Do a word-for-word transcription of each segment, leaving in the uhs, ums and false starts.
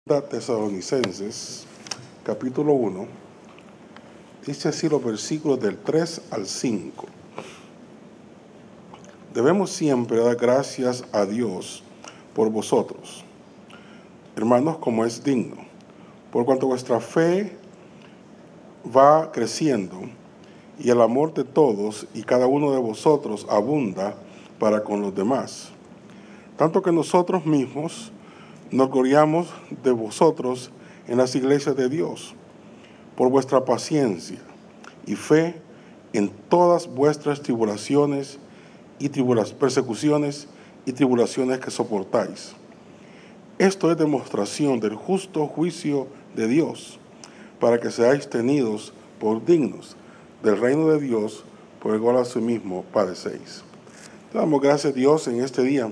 Tesalonicenses, capítulo uno, dice así los versículos del tres al cinco. Debemos siempre dar gracias a Dios por vosotros, hermanos, como es digno, por cuanto vuestra fe va creciendo y el amor de todos y cada uno de vosotros abunda para con los demás. Tanto que nosotros mismos nos gloriamos de vosotros en las iglesias de Dios, por vuestra paciencia y fe en todas vuestras tribulaciones y tribulas, persecuciones y tribulaciones que soportáis. Esto es demostración del justo juicio de Dios, para que seáis tenidos por dignos del reino de Dios, por el cual asimismo padecéis. Te damos gracias, Dios, en este día,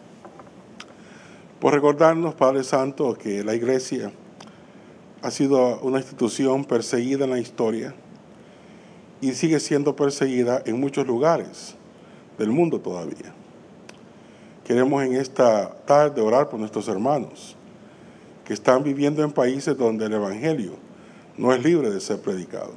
por recordarnos, Padre Santo, que la Iglesia ha sido una institución perseguida en la historia y sigue siendo perseguida en muchos lugares del mundo todavía. Queremos en esta tarde orar por nuestros hermanos que están viviendo en países donde el Evangelio no es libre de ser predicado.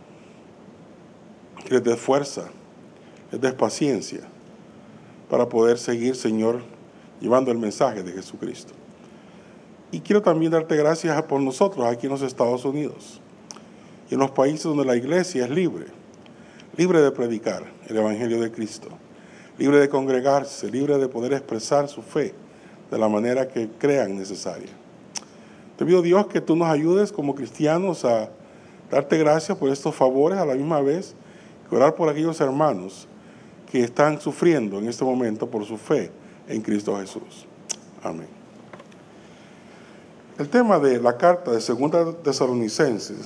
Que les des fuerza, les des paciencia para poder seguir, Señor, llevando el mensaje de Jesucristo. Y quiero también darte gracias por nosotros aquí en los Estados Unidos y en los países donde la iglesia es libre, libre de predicar el Evangelio de Cristo, libre de congregarse, libre de poder expresar su fe de la manera que crean necesaria. Te pido, Dios, que tú nos ayudes como cristianos a darte gracias por estos favores, a la misma vez que orar por aquellos hermanos que están sufriendo en este momento por su fe en Cristo Jesús. Amén. El tema de la carta de Segunda Tesalonicenses,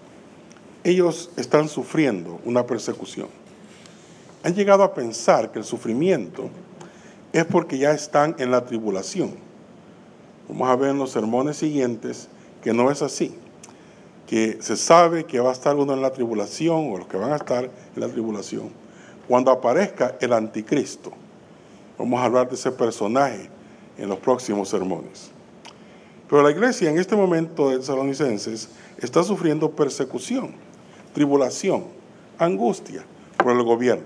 ellos están sufriendo una persecución. Han llegado a pensar que el sufrimiento es porque ya están en la tribulación. Vamos a ver en los sermones siguientes que no es así, que se sabe que va a estar uno en la tribulación, o los que van a estar en la tribulación, cuando aparezca el anticristo. Vamos a hablar de ese personaje en los próximos sermones. Pero la iglesia en este momento de Tesalonicenses está sufriendo persecución, tribulación, angustia por el gobierno.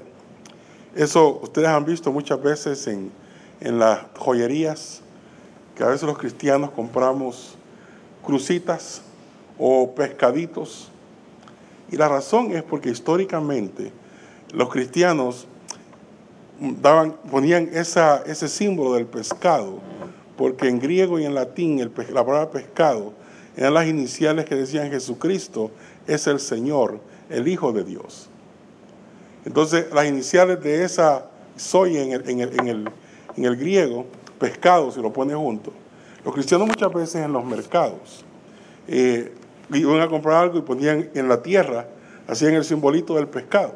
Eso ustedes han visto muchas veces en, en las joyerías, que a veces los cristianos compramos crucitas o pescaditos. Y la razón es porque históricamente los cristianos Daban, ponían esa, ese símbolo del pescado, porque en griego y en latín el, la palabra pescado eran las iniciales que decían Jesucristo es el Señor, el Hijo de Dios. Entonces las iniciales de esa soy en el, en el, en el, en el griego, pescado, si lo pone junto. Los cristianos muchas veces en los mercados eh, iban a comprar algo y ponían en la tierra, hacían el simbolito del pescado.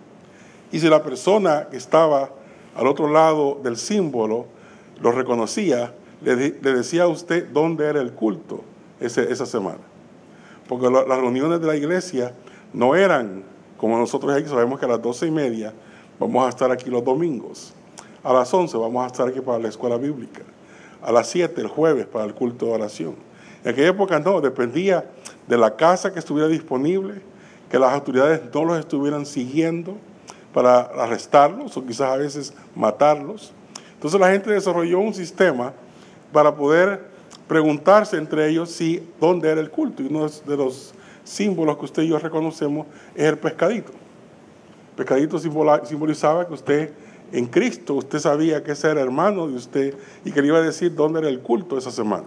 Y si la persona que estaba al otro lado del símbolo lo reconocía, le, le decía a usted dónde era el culto ese, esa semana. Porque lo, las reuniones de la iglesia no eran como nosotros aquí, sabemos que a las doce y media vamos a estar aquí los domingos. A las once vamos a estar aquí para la escuela bíblica. A las siete el jueves para el culto de oración. En aquella época no, dependía de la casa que estuviera disponible, que las autoridades no los estuvieran siguiendo para arrestarlos o quizás a veces matarlos. Entonces la gente desarrolló un sistema para poder preguntarse entre ellos si dónde era el culto. Y uno de los símbolos que usted y yo reconocemos es el pescadito. El pescadito simbolizaba que usted en Cristo, usted sabía que ese era hermano de usted y que le iba a decir dónde era el culto esa semana.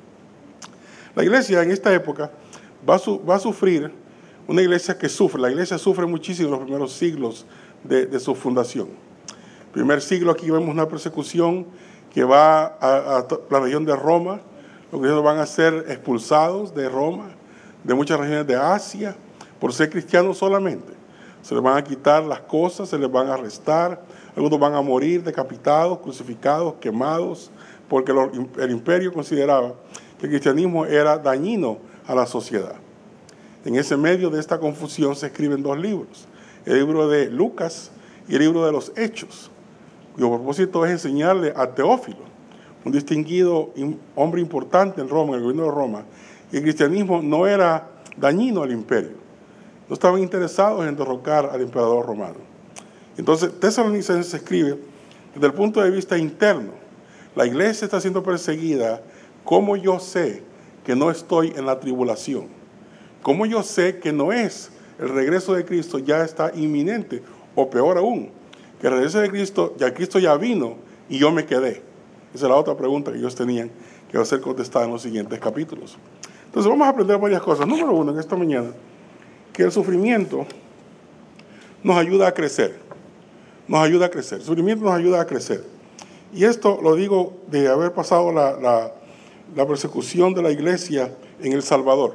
La iglesia en esta época va a, su, va a sufrir, una iglesia que sufre, la iglesia sufre muchísimo en los primeros siglos De, de su fundación. Primer siglo, aquí vemos una persecución que va a, a la región de Roma. Los cristianos van a ser expulsados de Roma, de muchas regiones de Asia, por ser cristianos solamente. Se les van a quitar las cosas, se les van a arrestar, algunos van a morir decapitados, crucificados, quemados, porque lo, el imperio consideraba que el cristianismo era dañino a la sociedad. En ese medio de esta confusión se escriben dos libros, el libro de Lucas y el libro de los Hechos, cuyo propósito es enseñarle a Teófilo un distinguido hombre importante en Roma, en el gobierno de Roma, y el cristianismo no era dañino al imperio. No estaban interesados en derrocar al emperador romano. Entonces, Tesalonicenses escribe, desde el punto de vista interno, la iglesia está siendo perseguida. ¿Cómo yo sé que no estoy en la tribulación? ¿Cómo yo sé que no es el regreso de Cristo ya está inminente? O peor aún, que el regreso de Cristo, ya Cristo ya vino y yo me quedé. Esa es la otra pregunta que ellos tenían que va a ser contestada en los siguientes capítulos. Entonces vamos a aprender varias cosas. Número uno, en esta mañana, que el sufrimiento nos ayuda a crecer. Nos ayuda a crecer. El sufrimiento nos ayuda a crecer. Y esto lo digo de haber pasado la, la, la persecución de la iglesia en El Salvador.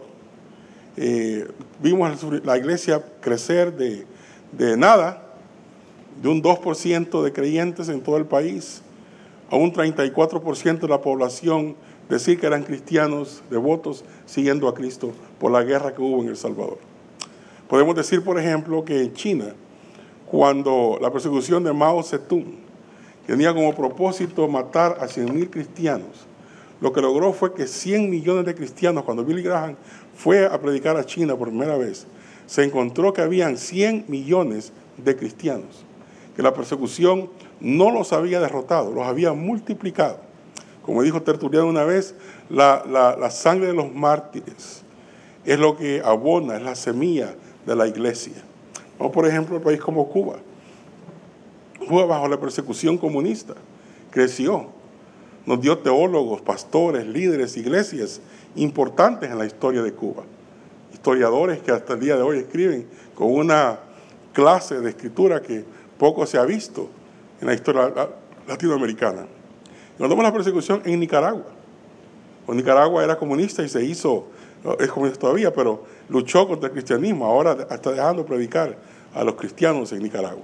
Eh, vimos la iglesia crecer de, de nada, de un dos por ciento de creyentes en todo el país, a un treinta y cuatro por ciento de la población decir que eran cristianos devotos siguiendo a Cristo por la guerra que hubo en El Salvador. Podemos decir, por ejemplo, que en China, cuando la persecución de Mao Zedong tenía como propósito matar a cien mil cristianos, lo que logró fue que cien millones de cristianos, cuando Billy Graham fue a predicar a China por primera vez, se encontró que habían cien millones de cristianos, que la persecución no los había derrotado, los había multiplicado. Como dijo Tertuliano una vez, la, la, la sangre de los mártires es lo que abona, es la semilla de la iglesia. Vamos, por ejemplo, a un país como Cuba. Cuba, bajo la persecución comunista, creció. Nos dio teólogos, pastores, líderes, iglesias importantes en la historia de Cuba. Historiadores que hasta el día de hoy escriben con una clase de escritura que poco se ha visto en la historia latinoamericana. Nos damos la persecución en Nicaragua. Pues Nicaragua era comunista y se hizo, es comunista todavía, pero luchó contra el cristianismo. Ahora está dejando predicar a los cristianos en Nicaragua.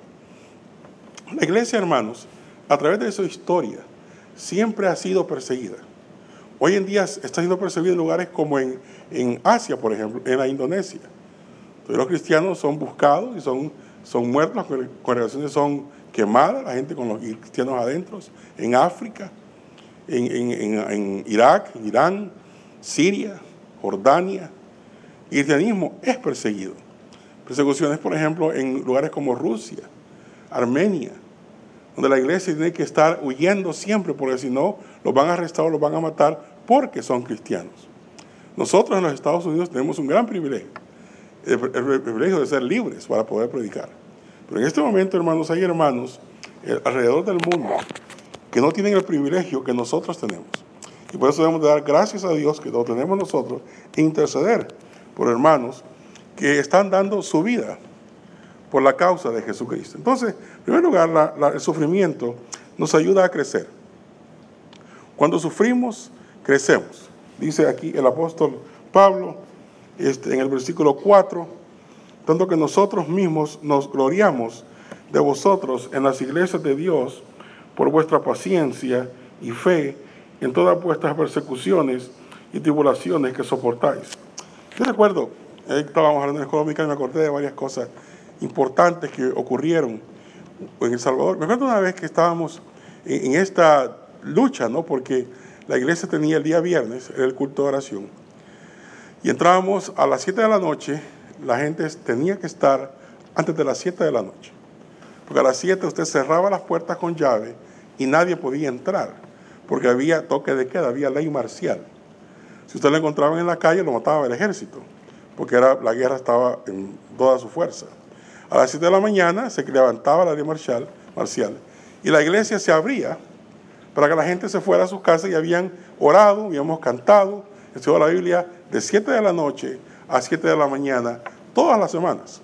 La iglesia, hermanos, a través de su historia, siempre ha sido perseguida. Hoy en día está siendo perseguida en lugares como en, en Asia, por ejemplo, en la Indonesia. Entonces, los cristianos son buscados y son, son muertos, las congregaciones son quemadas, la gente con los cristianos adentro, en África, en, en, en, en Irak, en Irán, Siria, Jordania. El cristianismo es perseguido. Persecuciones, por ejemplo, en lugares como Rusia, Armenia, donde la iglesia tiene que estar huyendo siempre, porque si no, los van a arrestar o los van a matar porque son cristianos. Nosotros en los Estados Unidos tenemos un gran privilegio, el, el privilegio de ser libres para poder predicar. Pero en este momento, hermanos, hay hermanos eh, alrededor del mundo que no tienen el privilegio que nosotros tenemos. Y por eso debemos de dar gracias a Dios que lo tenemos nosotros e interceder por hermanos que están dando su vida por la causa de Jesucristo. Entonces, en primer lugar, la, la, el sufrimiento nos ayuda a crecer. Cuando sufrimos, crecemos. Dice aquí el apóstol Pablo este, en el versículo cuatro, tanto que nosotros mismos nos gloriamos de vosotros en las iglesias de Dios por vuestra paciencia y fe en todas vuestras persecuciones y tribulaciones que soportáis. Yo recuerdo, eh, estábamos hablando en la escuela dominical y me acordé de varias cosas importantes que ocurrieron en El Salvador. Me acuerdo una vez que estábamos en, en esta lucha, ¿no? Porque la iglesia tenía el día viernes, era el culto de oración, y entrábamos a las siete de la noche. La gente tenía que estar antes de las siete de la noche, porque a las siete usted cerraba las puertas con llave y nadie podía entrar, porque había toque de queda, había ley marcial. Si usted lo encontraba en la calle, lo mataba el ejército, porque era, la guerra estaba en toda su fuerza. A las siete de la mañana se levantaba la ley marcial, marcial y la iglesia se abría para que la gente se fuera a sus casas, y habían orado, habíamos cantado, estudiado la Biblia de siete de la noche a siete de la mañana, todas las semanas.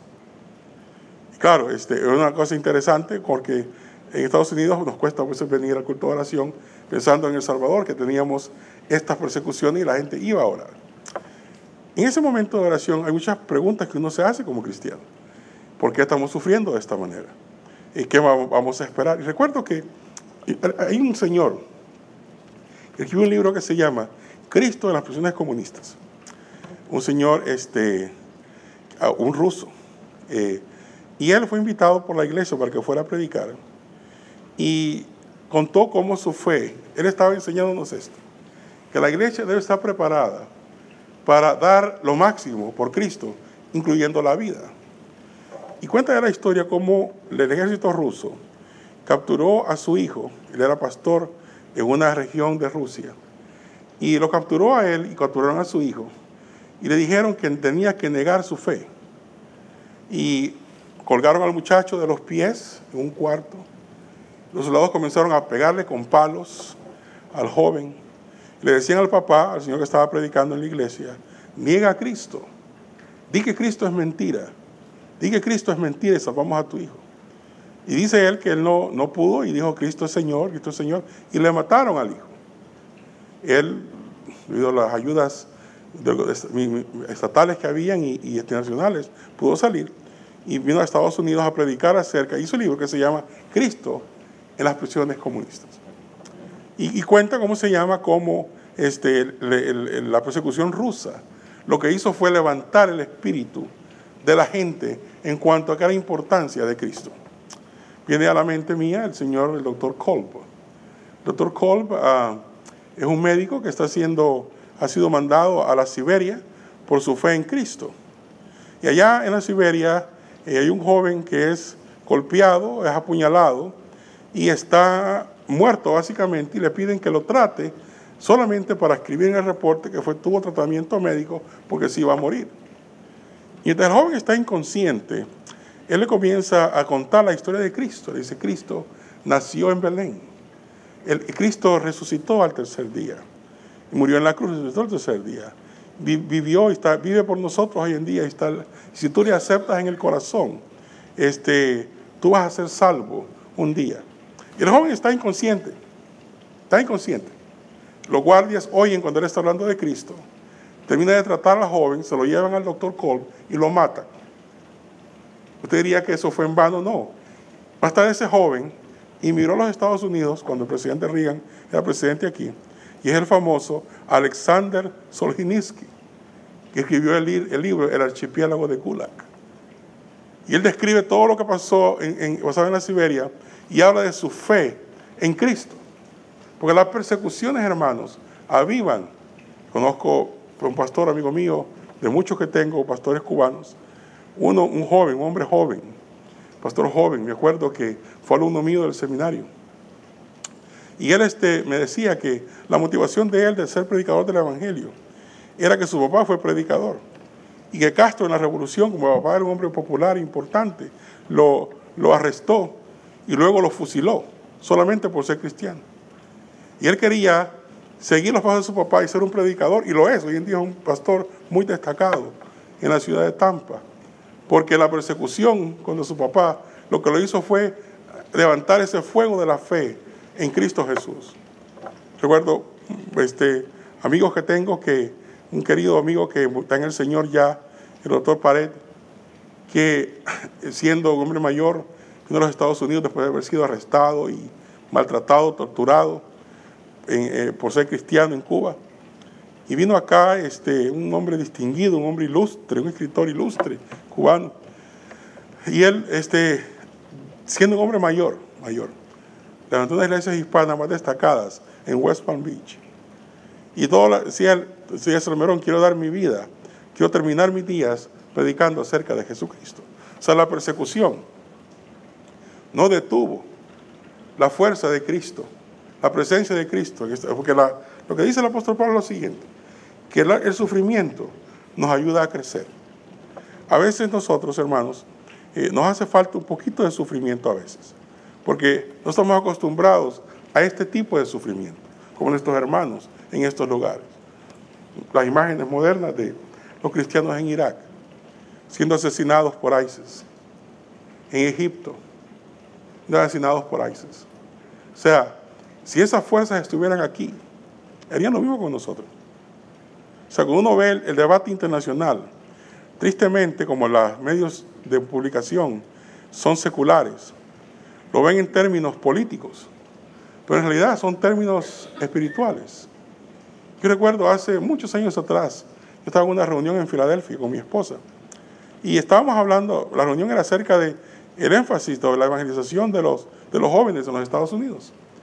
Y claro, este, es una cosa interesante porque en Estados Unidos nos cuesta a veces venir al culto de oración pensando en El Salvador, que teníamos estas persecuciones y la gente iba a orar. En ese momento de oración hay muchas preguntas que uno se hace como cristiano. ¿Por qué estamos sufriendo de esta manera? ¿Y qué vamos a esperar? Y recuerdo que hay un señor que escribió un libro que se llama Cristo en las prisiones comunistas. Un señor, este, un ruso. Eh, y él fue invitado por la iglesia para que fuera a predicar. Y contó cómo su fe, él estaba enseñándonos esto, que la iglesia debe estar preparada para dar lo máximo por Cristo, incluyendo la vida. Y cuenta la historia cómo el ejército ruso capturó a su hijo, él era pastor en una región de Rusia, y lo capturó a él y capturaron a su hijo, y le dijeron que tenía que negar su fe. Y colgaron al muchacho de los pies en un cuarto. Los soldados comenzaron a pegarle con palos al joven. Le decían al papá, al señor que estaba predicando en la iglesia, niega a Cristo, di que Cristo es mentira, di que Cristo es mentira y salvamos a tu hijo. Y dice él que él no, no pudo y dijo, Cristo es Señor, Cristo es Señor, y le mataron al hijo. Él, debido a las ayudas estatales que habían y, y internacionales, pudo salir y vino a Estados Unidos a predicar acerca, hizo un libro que se llama Cristo en las prisiones comunistas. Y, y cuenta cómo se llama, cómo este, el, el, el, la persecución rusa lo que hizo fue levantar el espíritu de la gente en cuanto a la importancia de Cristo. Viene a la mente mía el señor, el doctor Kolb. El doctor Kolb uh, es un médico que está siendo, ha sido mandado a la Siberia por su fe en Cristo. Y allá en la Siberia eh, hay un joven que es golpeado, es apuñalado y está muerto básicamente, y le piden que lo trate solamente para escribir en el reporte que fue, tuvo tratamiento médico porque se iba a morir. Y entonces el joven está inconsciente. Él le comienza a contar la historia de Cristo. Le dice, Cristo nació en Belén. El, Cristo resucitó al tercer día. Y murió en la cruz y resucitó al tercer día. Vivió y está, vive por nosotros hoy en día. Y está, si tú le aceptas en el corazón, este, tú vas a ser salvo un día. Y el joven está inconsciente. Está inconsciente. Los guardias oyen cuando él está hablando de Cristo. Termina de tratar al joven, se lo llevan al doctor Kolb y lo matan. Usted diría que eso fue en vano. No. Va a estar ese joven y miró a los Estados Unidos cuando el presidente Reagan era presidente aquí. Y es el famoso Alexander Solzhenitsyn, que escribió el, li el libro El archipiélago de Gulag. Y él describe todo lo que pasó en, en, basado en la Siberia y habla de su fe en Cristo. Porque las persecuciones, hermanos, avivan. Conozco a un pastor, amigo mío, de muchos que tengo, pastores cubanos. Uno, un joven, un hombre joven, pastor joven, me acuerdo que fue alumno mío del seminario. Y él este, me decía que la motivación de él de ser predicador del evangelio era que su papá fue predicador. Y que Castro en la revolución, como el papá era un hombre popular importante, lo, lo arrestó y luego lo fusiló, solamente por ser cristiano. Y él quería seguir los pasos de su papá y ser un predicador, y lo es. Hoy en día es un pastor muy destacado en la ciudad de Tampa. Porque la persecución contra su papá, lo que lo hizo fue levantar ese fuego de la fe en Cristo Jesús. Recuerdo este, amigos que tengo, que un querido amigo que está en el Señor ya, el doctor Pared, que siendo un hombre mayor, vino a los Estados Unidos después de haber sido arrestado y maltratado, torturado en, eh, por ser cristiano en Cuba. Y vino acá este, un hombre distinguido, un hombre ilustre, un escritor ilustre, cubano. Y él, este, siendo un hombre mayor, mayor, levantó unas iglesias hispanas más destacadas en West Palm Beach. Y todo la, decía él, decía Salmerón, quiero dar mi vida, quiero terminar mis días predicando acerca de Jesucristo. O sea, la persecución no detuvo la fuerza de Cristo, la presencia de Cristo. Porque la, lo que dice el apóstol Pablo es lo siguiente, que el, el sufrimiento nos ayuda a crecer. A veces nosotros, hermanos, eh, nos hace falta un poquito de sufrimiento a veces, porque no estamos acostumbrados a este tipo de sufrimiento, como nuestros hermanos en estos lugares. Las imágenes modernas de los cristianos en Irak, siendo asesinados por ISIS, en Egipto, siendo asesinados por ISIS. O sea, si esas fuerzas estuvieran aquí, harían lo mismo con nosotros. O sea, cuando uno ve el, el debate internacional, tristemente, como los medios de publicación son seculares, lo ven en términos políticos, pero en realidad son términos espirituales. Yo recuerdo hace muchos años atrás, yo estaba en una reunión en Filadelfia con mi esposa, y estábamos hablando, la reunión era acerca de el énfasis de la evangelización de los, de los jóvenes en los Estados Unidos.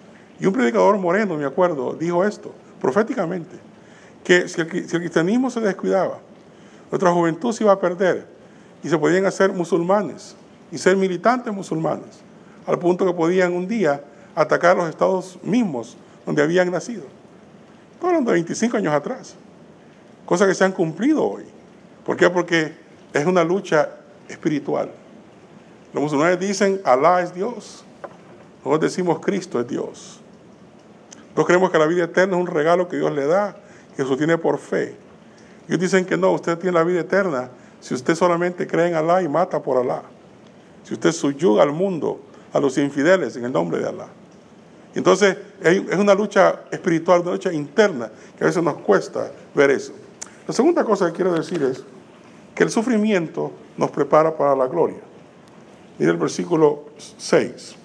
Y un predicador moreno, me acuerdo, dijo esto, proféticamente, que si el, si el cristianismo se descuidaba, nuestra juventud se iba a perder y se podían hacer musulmanes y ser militantes musulmanes, al punto que podían un día atacar los estados mismos donde habían nacido. Estoy hablando de veinticinco años atrás, cosas que se han cumplido hoy. ¿Por qué? Porque es una lucha espiritual. Los musulmanes dicen Alá es Dios, nosotros decimos Cristo es Dios. Nosotros creemos que la vida eterna es un regalo que Dios le da, que se tiene por fe. Ellos dicen que no, usted tiene la vida eterna si usted solamente cree en Alá y mata por Alá. Si usted subyuga al mundo, a los infieles en el nombre de Alá. Entonces es una lucha espiritual, una lucha interna, que a veces nos cuesta ver eso. La segunda cosa que quiero decir es que el sufrimiento nos prepara para la gloria. Mira el versículo seis.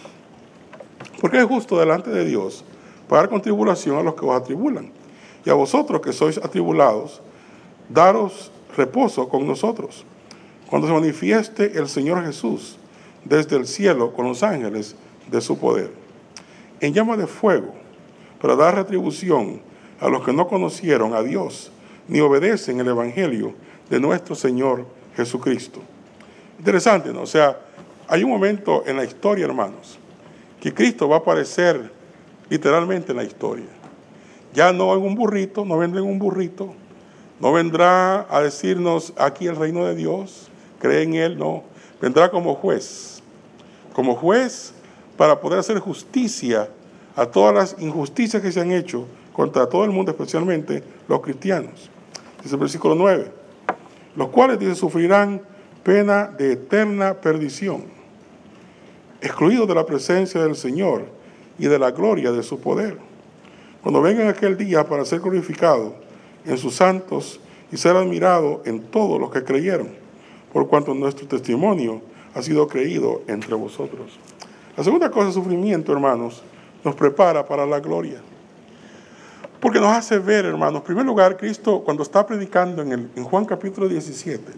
Porque es justo delante de Dios pagar con tribulación a los que os atribulan, y a vosotros que sois atribulados, daros reposo con nosotros, cuando se manifieste el Señor Jesús desde el cielo con los ángeles de su poder, en llama de fuego, para dar retribución a los que no conocieron a Dios, ni obedecen el Evangelio de nuestro Señor Jesucristo. Interesante, ¿no? O sea, hay un momento en la historia, hermanos, que Cristo va a aparecer literalmente en la historia. Ya no en un burrito, no vendrá en un burrito, no vendrá a decirnos aquí el reino de Dios, cree en Él, no. Vendrá como juez, como juez para poder hacer justicia a todas las injusticias que se han hecho contra todo el mundo, especialmente los cristianos. Dice el versículo nueve, los cuales, dice, sufrirán pena de eterna perdición, excluidos de la presencia del Señor y de la gloria de su poder, cuando vengan aquel día para ser glorificado en sus santos y ser admirado en todos los que creyeron, por cuanto nuestro testimonio ha sido creído entre vosotros. La segunda cosa, el sufrimiento, hermanos, nos prepara para la gloria. Porque nos hace ver, hermanos, en primer lugar, Cristo cuando está predicando en, el, en Juan capítulo diecisiete,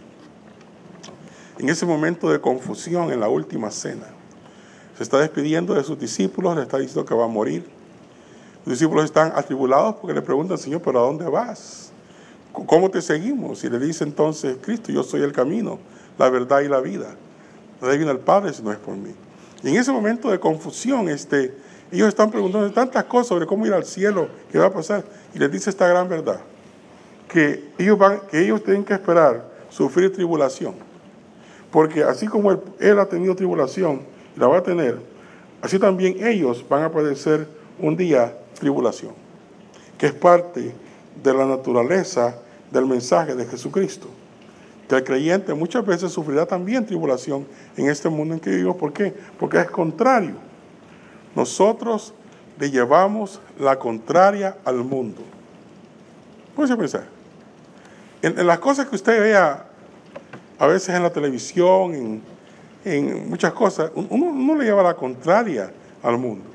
en ese momento de confusión en la última cena, se está despidiendo de sus discípulos, le está diciendo que va a morir. Los discípulos están atribulados porque le preguntan, Señor, ¿pero a dónde vas? ¿Cómo te seguimos? Y le dice entonces Cristo, yo soy el camino, la verdad y la vida. Nadie viene al Padre si no es por mí. Y en ese momento de confusión, este, ellos están preguntando tantas cosas sobre cómo ir al cielo, qué va a pasar. Y les dice esta gran verdad, que ellos, van, que ellos tienen que esperar sufrir tribulación. Porque así como él, él ha tenido tribulación y la va a tener, así también ellos van a padecer un día tribulación, que es parte de la naturaleza del mensaje de Jesucristo. Que el creyente muchas veces sufrirá también tribulación en este mundo en que vivimos. ¿Por qué? Porque es contrario. Nosotros le llevamos la contraria al mundo. Póngase a pensar. En, en las cosas que usted vea a veces en la televisión, en, en muchas cosas, uno, uno le lleva la contraria al mundo.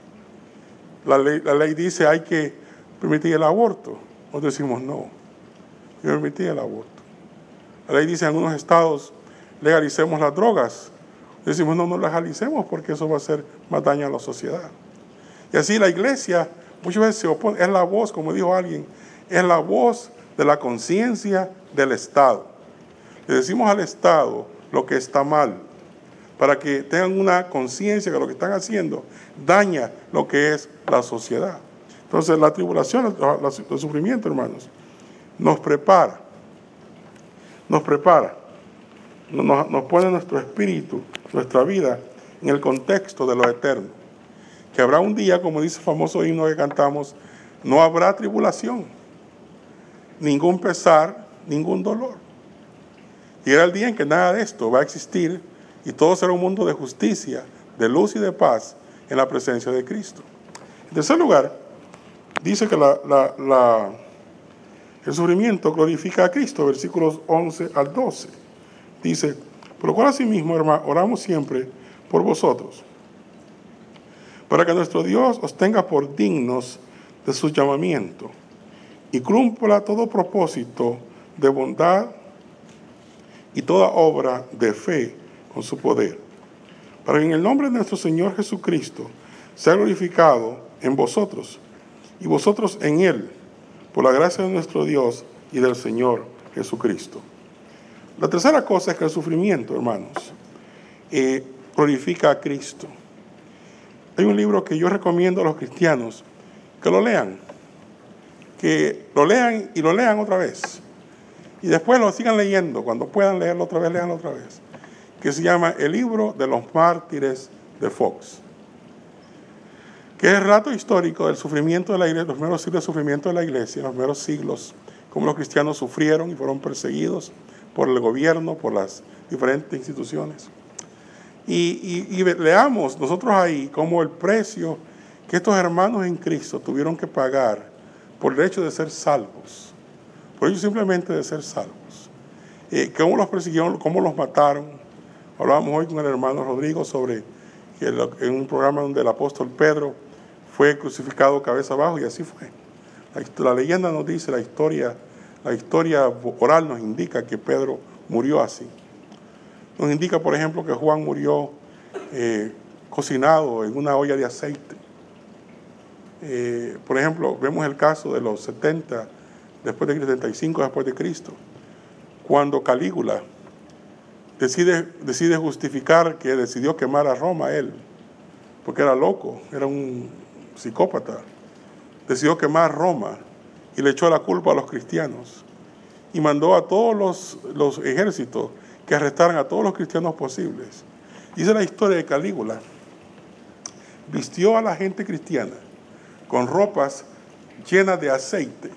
La ley, la ley dice hay que permitir el aborto. Nosotros decimos no, yo permití el aborto. La ley dice en algunos estados legalicemos las drogas. Decimos no, no legalicemos porque eso va a hacer más daño a la sociedad. Y así la iglesia muchas veces se opone, es la voz, como dijo alguien, es la voz de la conciencia del Estado. Le decimos al Estado lo que está mal, para que tengan una conciencia que lo que están haciendo daña lo que es la sociedad. Entonces la tribulación, el sufrimiento, hermanos, nos prepara, nos prepara, nos, nos pone nuestro espíritu, nuestra vida en el contexto de lo eterno. Que habrá un día, como dice el famoso himno que cantamos, no habrá tribulación, ningún pesar, ningún dolor. Y era el día en que nada de esto va a existir y todo será un mundo de justicia, de luz y de paz en la presencia de Cristo. En tercer lugar, dice que la, la, la, el sufrimiento glorifica a Cristo, versículos once al doce. Dice, por lo cual asimismo, hermano, oramos siempre por vosotros, para que nuestro Dios os tenga por dignos de su llamamiento y cumpla todo propósito de bondad y toda obra de fe con su poder, para que en el nombre de nuestro Señor Jesucristo sea glorificado en vosotros, y vosotros en Él, por la gracia de nuestro Dios y del Señor Jesucristo. La tercera cosa es que el sufrimiento, hermanos, eh, glorifica a Cristo. Hay un libro que yo recomiendo a los cristianos que lo lean, que lo lean y lo lean otra vez, y después lo sigan leyendo, cuando puedan leerlo otra vez, leanlo otra vez, que se llama El libro de los mártires de Fox, que es el relato histórico del sufrimiento de la iglesia, los primeros siglos de sufrimiento de la iglesia, los primeros siglos, cómo los cristianos sufrieron y fueron perseguidos por el gobierno, por las diferentes instituciones. Y, y, y leamos nosotros ahí cómo el precio que estos hermanos en Cristo tuvieron que pagar por el hecho de ser salvos, por el hecho simplemente de ser salvos. Eh, cómo los persiguieron, cómo los mataron. Hablábamos hoy con el hermano Rodrigo sobre que en un programa donde el apóstol Pedro fue crucificado cabeza abajo, y así fue. La, la leyenda nos dice, la historia, la historia oral nos indica que Pedro murió así. Nos indica, por ejemplo, que Juan murió eh, cocinado en una olla de aceite. Eh, por ejemplo, vemos el caso de los setenta, después de setenta y cinco después de Cristo, cuando Calígula decide, decide justificar que decidió quemar a Roma él, porque era loco, era un psicópata. Decidió quemar Roma y le echó la culpa a los cristianos y mandó a todos los, los ejércitos que arrestaran a todos los cristianos posibles. Dice la historia de Calígula. Vistió a la gente cristiana con ropas llenas de aceite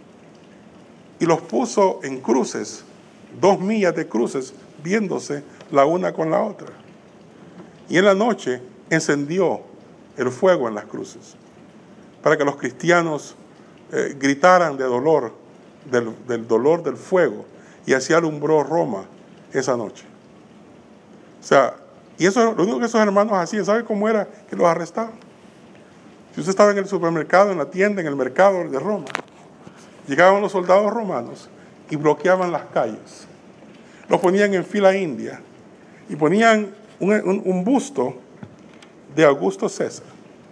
y los puso en cruces, dos millas de cruces, viéndose la una con la otra. Y en la noche encendió el fuego en las cruces para que los cristianos eh, gritaran de dolor, del, del dolor del fuego, y así alumbró Roma esa noche. O sea, y eso lo único que esos hermanos hacían. ¿Sabe cómo era que los arrestaban? Si usted estaba en el supermercado, en la tienda, en el mercado de Roma, llegaban los soldados romanos y bloqueaban las calles. Los ponían en fila india y ponían un, un, un busto de Augusto César.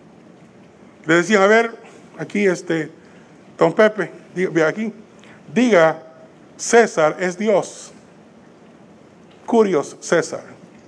Le decían, a ver, aquí este, don Pepe, diga, aquí, diga, César es Dios. Curios César.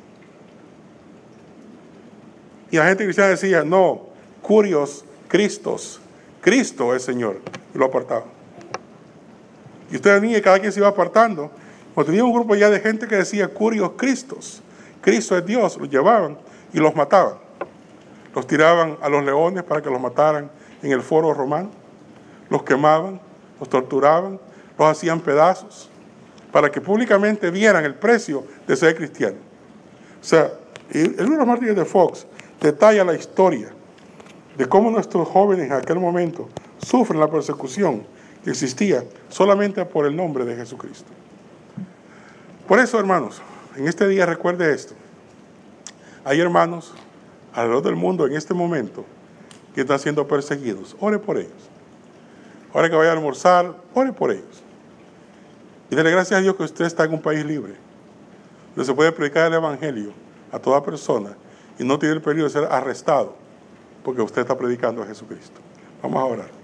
Y la gente cristiana decía, no, Curios Cristos. Cristo es Señor. Y lo apartaban. Y ustedes venían y cada quien se iba apartando. Cuando tenía un grupo ya de gente que decía Curios Cristos, Cristo es Dios, los llevaban y los mataban. Los tiraban a los leones para que los mataran en el foro romano. Los quemaban, los torturaban, los hacían pedazos, para que públicamente vieran el precio de ser cristiano. O sea, el libro de los mártires de Fox detalla la historia de cómo nuestros jóvenes en aquel momento sufren la persecución que existía solamente por el nombre de Jesucristo. Por eso, hermanos, en este día recuerde esto. Hay hermanos alrededor del mundo en este momento que están siendo perseguidos. Ore por ellos. Ahora que vaya a almorzar, ore por ellos. Y dele gracias a Dios que usted está en un país libre, donde se puede predicar el evangelio a toda persona y no tiene el peligro de ser arrestado porque usted está predicando a Jesucristo. Vamos a orar.